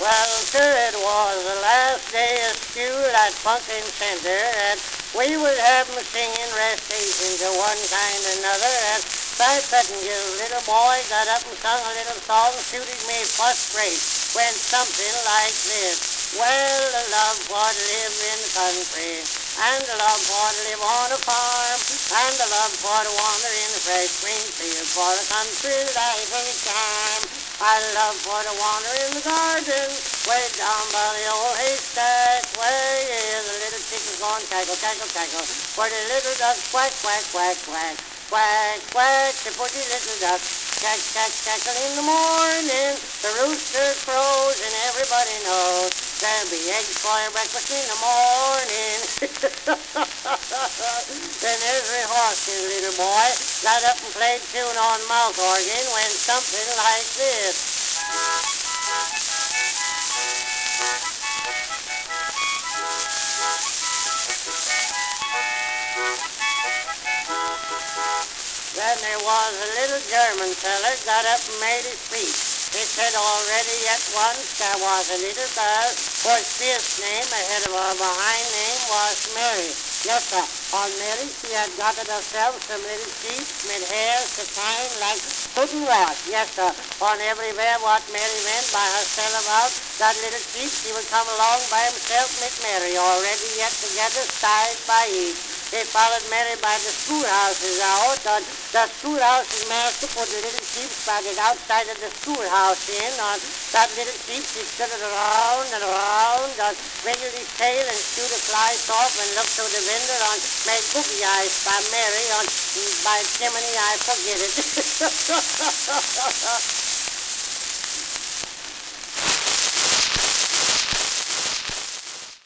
Well, sir, it was the last day of school at Pumpkin Center, and we would have 'em singing recitations of one kind or another, and Cy Pettingill's little boy got up and sung a little song suited me first rate, went something like this. Well, I love for to live in the country, and I love for to live on a farm, and I love for to wander in the fresh green fields, for the country life and charm. I love for to wander in the garden, way down by the old haystack, where the little chickens go and cackle, cackle, cackle, where the little ducks quack, quack, quack, quack, quack, quack, the pretty little ducks. Cack, cack, cackle in the morning, the rooster crows, and everybody knows there'll be eggs for your breakfast in the morning. Then every horse's little boy got up and played tune on mouth organ, went something like this. Then there was a little German feller got up and made his speech. He said already at once there was a little girl whose first name ahead of her behind name was Mary. Yes, sir. On Mary she had gotten herself some little sheep with hairs to shine like pudding rot. Yes, sir. On everywhere what Mary went by herself about, that little sheep she would come along by himself with Mary, already yet together side by each. They followed Mary by the schoolhouses out. The schoolhouse's master put the little sheep spotted outside of the schoolhouse in. That little sheep, she stood around and around, wiggled his tail and shooed the flies off and looked through the window and made boogie eyes by Mary. By Jiminy, I forget it.